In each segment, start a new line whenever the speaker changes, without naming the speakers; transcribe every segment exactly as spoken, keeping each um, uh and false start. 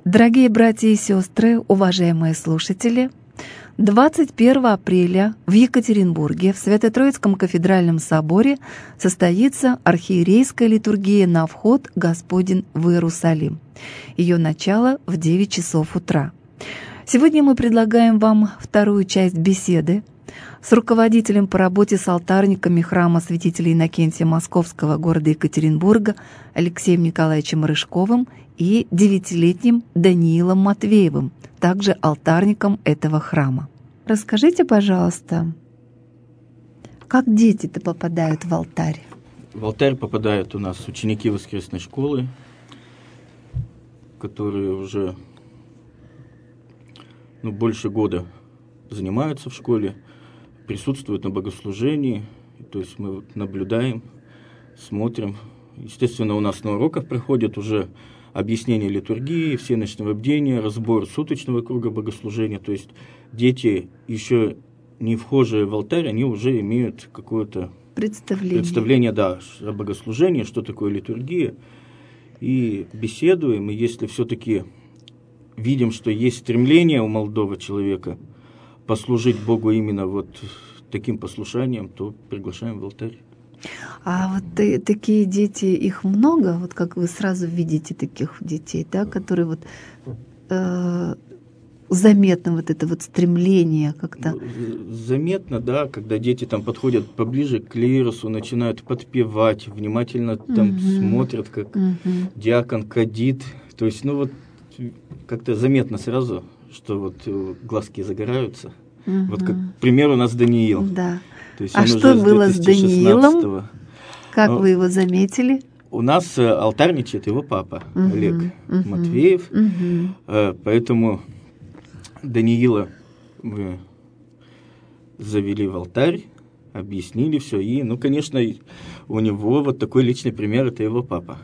Дорогие братья и сестры, уважаемые слушатели, двадцать первого апреля в Екатеринбурге в Свято-Троицком кафедральном соборе состоится архиерейская литургия на вход Господень в Иерусалим. Ее начало в девять часов утра. Сегодня мы предлагаем вам вторую часть беседы с руководителем по работе с алтарниками храма святителя Иннокентия Московского города Екатеринбурга Алексеем Николаевичем Рыжковым и девятилетним Даниилом Матвеевым, также алтарником этого храма. Расскажите, пожалуйста, как дети-то попадают в алтарь?
В алтарь попадают у нас ученики воскресной школы, которые уже ну, больше года занимаются в школе, присутствуют на богослужении, то есть мы наблюдаем, смотрим. Естественно, у нас на уроках проходит уже объяснение литургии, всеночного бдения, разбор суточного круга богослужения. То есть дети, еще не вхожие в алтарь, они уже имеют какое-то
представление,
представление да, о богослужении, что такое литургия. И беседуем, и если все-таки видим, что есть стремление у молодого человека послужить Богу именно вот таким послушанием, то приглашаем в алтарь.
А вот и, такие дети, их много? Вот как вы сразу видите таких детей, да, которые вот э, заметно вот это вот стремление как-то?
Заметно, да, когда дети там подходят поближе к клиросу, начинают подпевать, внимательно там угу. смотрят, как угу. диакон кадит. То есть, ну вот как-то заметно сразу, что вот глазки загораются. Угу. Вот как пример у нас Даниил.
Да.
То есть
а что было с Даниилом? Как ну, вы его заметили?
У нас алтарничает его папа, угу, Олег угу, Матвеев. Угу. Поэтому Даниила мы завели в алтарь, объяснили все. И, ну, конечно, у него вот такой личный пример – это его папа.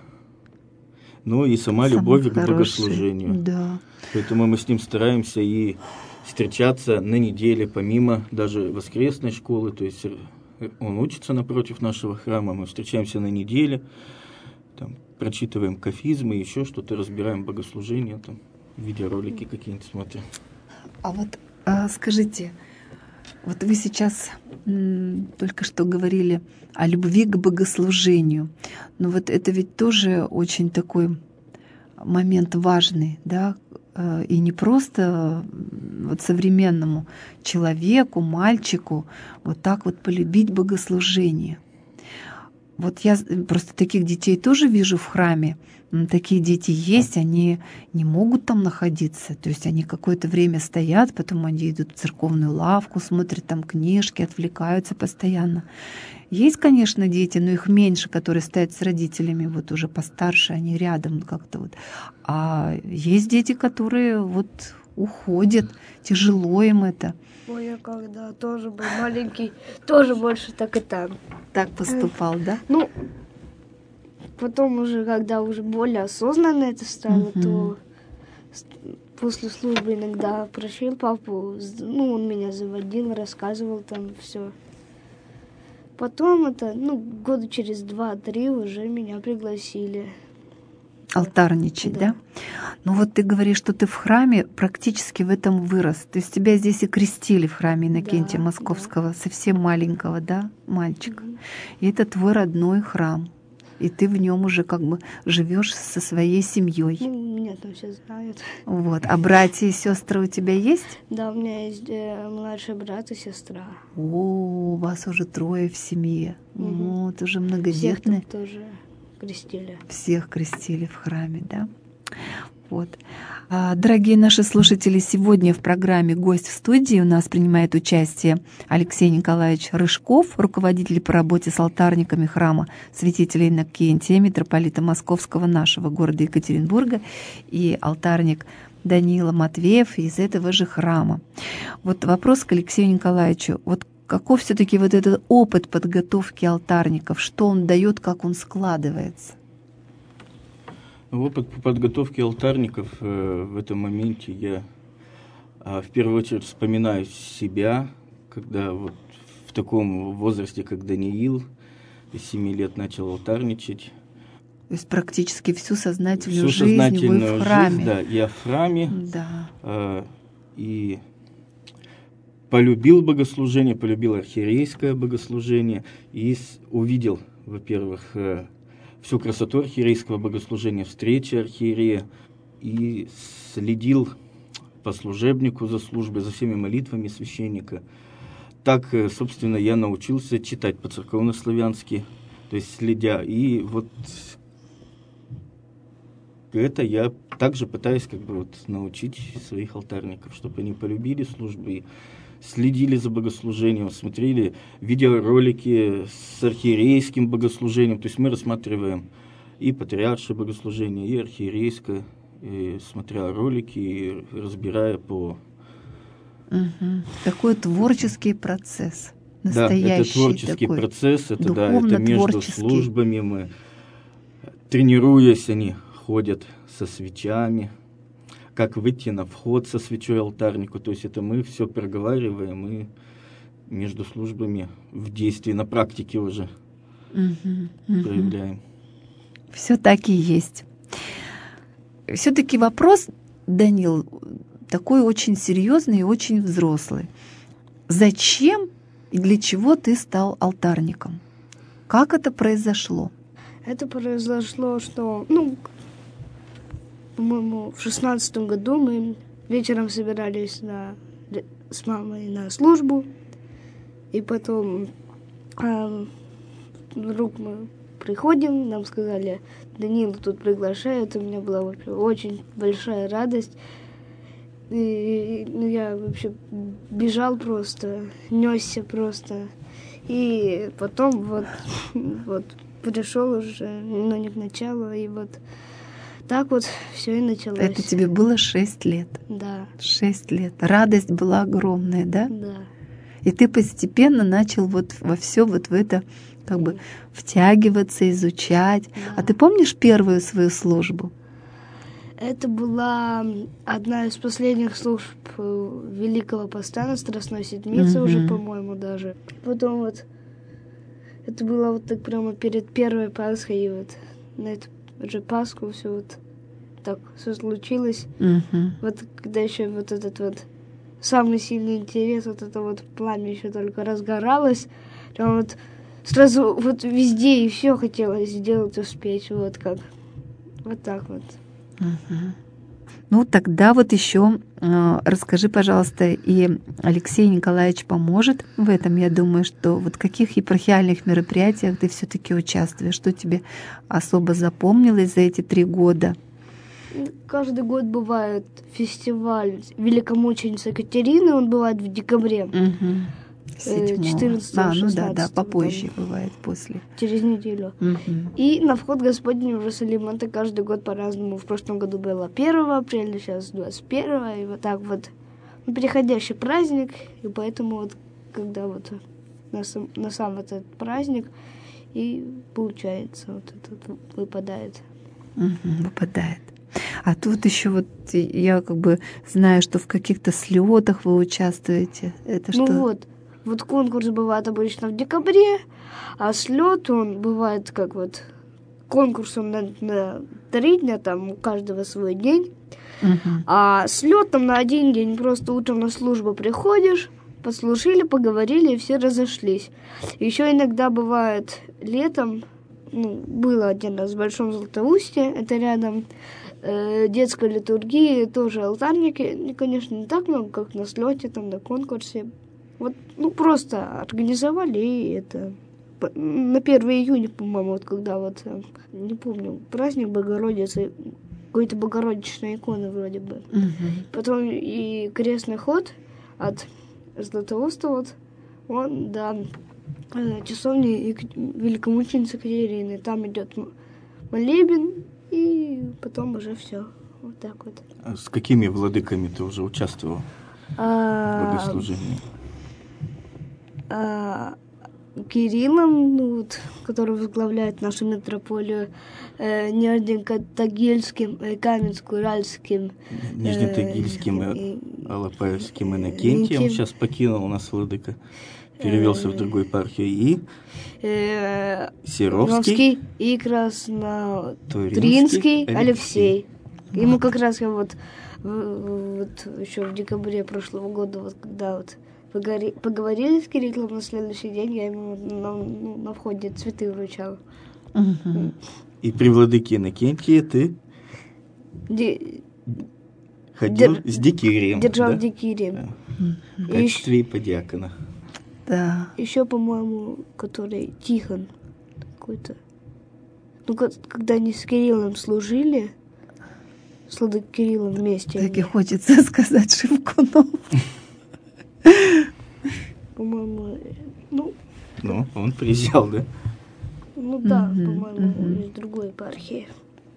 Ну и сама Самый любовь хороший, к богослужению.
Да.
Поэтому мы с ним стараемся и встречаться на неделе, помимо даже воскресной школы. То есть он учится напротив нашего храма, мы встречаемся на неделе, там, прочитываем кафизмы, еще что-то, разбираем богослужение, там, видеоролики какие-нибудь смотрим.
А вот а, скажите, вот вы сейчас м, только что говорили о любви к богослужению, но вот это ведь тоже очень такой момент важный, да, и не просто вот современному человеку, мальчику вот так вот полюбить богослужение. Вот я просто таких детей тоже вижу в храме. Такие дети есть, они не могут там находиться. То есть они какое-то время стоят, потом они идут в церковную лавку, смотрят там книжки, отвлекаются постоянно. Есть, конечно, дети, но их меньше, которые стоят с родителями, вот уже постарше, они рядом как-то вот. А есть дети, которые вот уходят, тяжело им это.
Ой, я когда тоже был маленький, тоже больше так и так.
Так поступал, да?
Ну, потом уже, когда уже более осознанно это стало, uh-huh. то после службы иногда просил папу, ну, он меня заводил, рассказывал там все. Потом это, ну, года через два-три уже меня пригласили.
Алтарничать, да. да? Ну вот ты говоришь, что ты в храме практически в этом вырос. То есть тебя здесь и крестили в храме Иннокентия да, Московского, да. совсем маленького, да, мальчика. Угу. И это твой родной храм. И ты в нем уже как бы живешь со своей семьей.
Ну, меня там все знают.
Вот. А братья и сестры у тебя есть?
Да, у меня есть э, младший брат и сестра.
О, у вас уже трое в семье. Угу. Вот, уже многодетные.
Всех тоже крестили.
Всех крестили в храме, да? Вот. Дорогие наши слушатели, сегодня в программе «Гость в студии» у нас принимает участие Алексей Николаевич Рыжков, руководитель по работе с алтарниками храма святителя Иннокентия, митрополита Московского нашего города Екатеринбурга, и алтарник Даниила Матвеев из этого же храма. Вот вопрос к Алексею Николаевичу. Вот каков все-таки вот этот опыт подготовки алтарников? Что он дает, как он складывается?
Опыт по подготовке алтарников э, в этом моменте я э, в первую очередь вспоминаю себя, когда вот в таком возрасте, как Даниил, из семи лет начал алтарничать.
То есть практически всю сознательную
всю
жизнь
сознательную
вы в храме.
Жизнь, да, я в храме.
Да.
Э, и полюбил богослужение, полюбил архиерейское богослужение и с, увидел, во-первых, э, всю красоту архиерейского богослужения, встречи архиерея, и следил по служебнику за службой, за всеми молитвами священника. Так, э, собственно, я научился читать по-церковно-славянски, то есть следя. И вот это я также пытаюсь как бы вот научить своих алтарников, чтобы они полюбили службу и следили за богослужением, смотрели видеоролики с архиерейским богослужением. То есть мы рассматриваем и патриаршее богослужение, и архиерейское, и смотря ролики, и разбирая по...
Угу. Такой творческий процесс. Настоящий.
Да, это творческий
такой,
процесс, это, да, это между службами мы, тренируясь, они ходят со свечами, как выйти на вход со свечой алтарнику. То есть это мы все проговариваем и между службами в действии, на практике уже
угу, угу.
проявляем.
Все так и есть. Все-таки вопрос, Данил, такой очень серьезный и очень взрослый. Зачем и для чего ты стал алтарником? Как это произошло?
Это произошло, что, ну, по-моему, в шестнадцатом году мы вечером собирались на, с мамой на службу, и потом э, вдруг мы приходим, нам сказали, Данила тут приглашают, у меня была вообще очень большая радость. И, ну, я вообще бежал просто, несся просто. И потом вот, вот пришел уже, ну, не к началу, и вот так вот все и началось.
Это тебе было шесть лет?
Да.
Шесть лет. Радость была огромная, да?
Да.
И ты постепенно начал вот во все вот в это как бы втягиваться, изучать.
Да.
А ты помнишь первую свою службу?
Это была одна из последних служб Великого Поста на Страстной Седмице,
угу.
уже, по-моему, даже. Потом вот это было вот так прямо перед первой Пасхой, и вот на эту же Пасху все вот так все случилось.
Угу.
Вот когда еще вот этот вот самый сильный интерес, вот это вот пламя еще только разгоралось, прям вот сразу вот везде и все хотелось сделать, успеть, вот как. Вот так вот.
Угу. Ну, тогда вот еще э, расскажи, пожалуйста, и Алексей Николаевич поможет в этом. Я думаю, что вот в каких епархиальных мероприятиях ты все-таки участвуешь, что тебе особо запомнилось за эти три года?
Каждый год бывает фестиваль Великомученицы Екатерины, он бывает в декабре.
Угу.
четырнадцатого,
а, ну да, да,
шестнадцатого,
попозже
там,
бывает после.
через неделю.
Угу.
И на вход Господень в Иерусалим, это каждый год по-разному. В прошлом году было первого апреля, сейчас двадцать первого, и вот так вот. Ну, переходящий праздник, и поэтому вот, когда вот на сам, на сам этот праздник, и получается, вот этот выпадает.
Угу, выпадает. А тут еще вот я как бы знаю, что в каких-то слетах вы участвуете. Это
ну
что?
вот, вот конкурс бывает обычно в декабре, а слет он бывает как вот конкурс он на, на три дня, там у каждого свой день,
uh-huh.
а слет там на один день, просто утром на службу приходишь, послушали, поговорили и все разошлись. Еще иногда бывает летом, ну, было один раз в Большом Златоусте, это рядом э, детской литургии, тоже алтарники, конечно, не так много, как на слете, там, на конкурсе. Вот, ну, просто организовали, и это на первого июня, по-моему, вот когда вот, не помню, праздник Богородицы, какой-то богородичной иконы вроде бы.
Uh-huh.
Потом и крестный ход от Златоуста, вот, он до часовни Великомученицы Екатерины. Там идет молебен, и потом уже все. Вот так вот.
А с какими владыками ты уже участвовал
а,
в богослужении?
А, Кириллом, ну, вот, который возглавляет нашу метрополию, э, Нижним Тагильским, э, Каменск-Уральским,
Нижним Тагильским, э, и Алапаевским Иннокентием Инки. Сейчас покинул нас владыка, перевелся э, в другую епархию, и э, Серовский,
и Краснотуринский Алексей. Алексей. Вот. Ему как раз я вот, вот еще в декабре прошлого года, вот когда вот поговорили с Кириллом, на следующий день я ему на, ну, на входе цветы вручала.
Угу. И при владыке Иннокентии ты
Ди...
ходил Дер... с дикирием.
Держал
да?
дикирием.
Да. В качестве иподиакона.
Да.
Еще, по-моему, который Тихон какой-то. Ну, когда они с Кириллом служили, с владыкой Кириллом вместе.
Так и хочется сказать Шевкунов.
По-моему, ну...
Ну, он приезжал, да?
Ну да, mm-hmm, по-моему, mm-hmm. из другой епархии.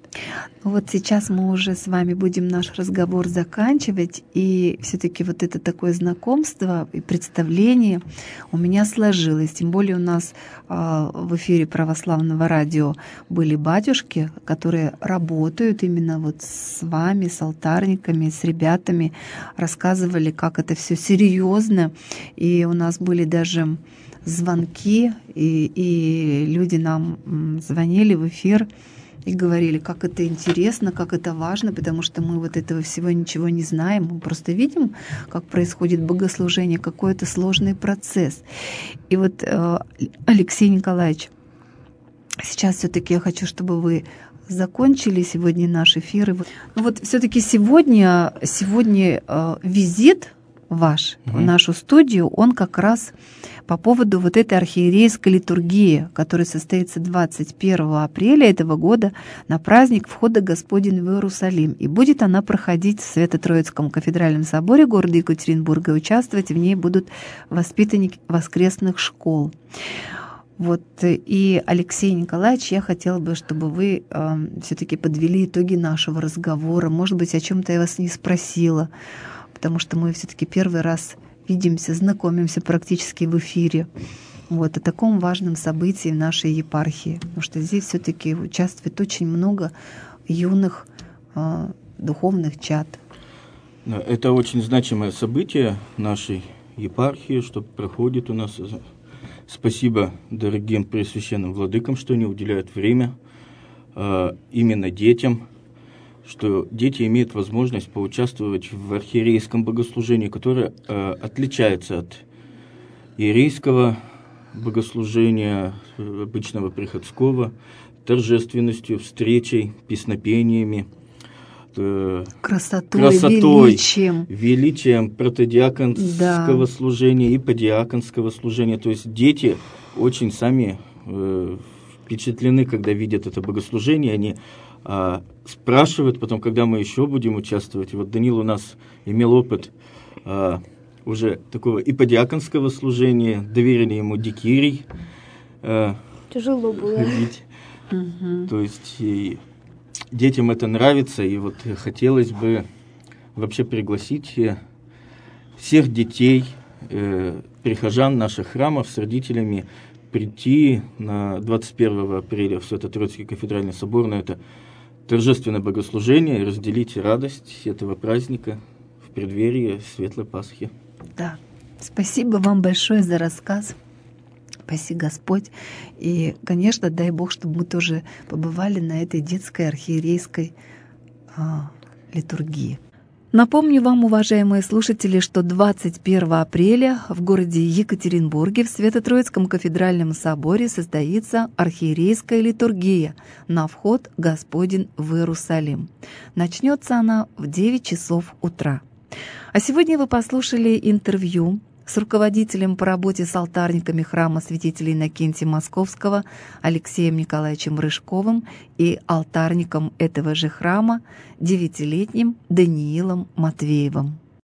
Вот сейчас мы уже с вами будем наш разговор заканчивать, и все-таки вот это такое знакомство и представление у меня сложилось. Тем более у нас э, в эфире православного радио были батюшки, которые работают именно вот с вами, с алтарниками, с ребятами, рассказывали, как это все серьезно, и у нас были даже звонки, и, и люди нам звонили в эфир и говорили, как это интересно, как это важно, потому что мы вот этого всего ничего не знаем. Мы просто видим, как происходит богослужение, какой это сложный процесс. И вот, Алексей Николаевич, сейчас все-таки я хочу, чтобы вы закончили сегодня наш эфир. Ну вот все-таки сегодня, сегодня визит ваш угу. в нашу студию, он как раз по поводу вот этой архиерейской литургии, которая состоится двадцать первого апреля этого года на праздник Входа Господень в Иерусалим. И будет она проходить в Свято-Троицком кафедральном соборе города Екатеринбурга. Участвовать в ней будут воспитанники воскресных школ. Вот, и, Алексей Николаевич, я хотела бы, чтобы вы э, все-таки подвели итоги нашего разговора. Может быть, о чем-то я вас не спросила, потому что мы все-таки первый раз видимся, знакомимся практически в эфире. Вот, о таком важном событии в нашей епархии. Потому что здесь все-таки участвует очень много юных э, духовных чад.
Это очень значимое событие нашей епархии, что проходит у нас. Спасибо дорогим пресвященным владыкам, что они уделяют время э, именно детям, что дети имеют возможность поучаствовать в архиерейском богослужении, которое э, отличается от иерейского богослужения, обычного приходского, торжественностью, встречей, песнопениями, э,
красотой,
красотой,
величием,
величием протодиаконского да. служения и подиаконского служения. То есть дети очень сами э, впечатлены, когда видят это богослужение, они а, спрашивают потом, когда мы еще будем участвовать. И вот Данил у нас имел опыт а, уже такого иподиаконского служения, доверили ему дикирий. А,
Тяжело было. Ходить.
Угу. То есть и детям это нравится, и вот хотелось бы вообще пригласить всех детей, э, прихожан наших храмов с родителями прийти на двадцать первого апреля в Свято-Троицкий кафедральный собор на это торжественное богослужение и разделить радость этого праздника в преддверии Светлой Пасхи.
Да, спасибо вам большое за рассказ. Спаси Господь. И, конечно, дай Бог, чтобы мы тоже побывали на этой детской архиерейской а, литургии. Напомню вам, уважаемые слушатели, что двадцать первого апреля в городе Екатеринбурге в Свято-Троицком кафедральном соборе состоится архиерейская литургия «На вход Господень в Иерусалим». Начнется она в девять часов утра. А сегодня вы послушали интервью с руководителем по работе с алтарниками храма святителя Иннокентия Московского Алексеем Николаевичем Рыжковым и алтарником этого же храма девятилетним Даниилом Матвеевым.